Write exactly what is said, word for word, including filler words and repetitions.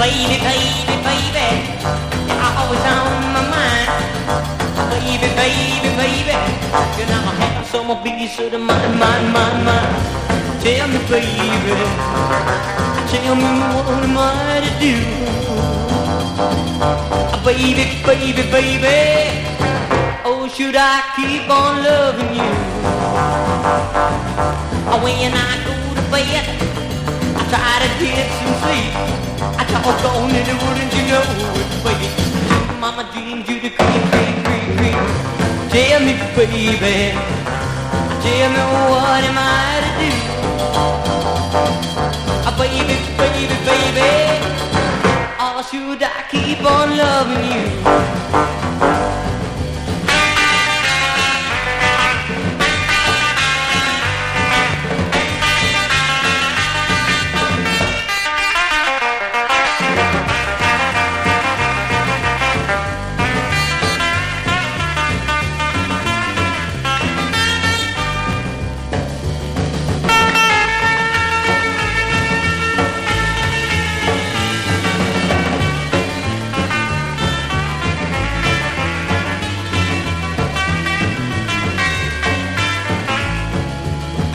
baby, baby, baby, you're always on my mind. Baby, baby, baby, you're not a half summer piece of the mine, mine, mine, mine. Tell me, baby, tell me what am I to do? Baby, baby, baby, oh, should I keep on loving you? When I go to bed, I try to get some sleep. I talk on and wouldn't you know it, baby? Mama dreams you to creep, creep, creep, creep. Tell me, baby, tell me what am I to do? Baby, baby, baby, or should I keep on loving you?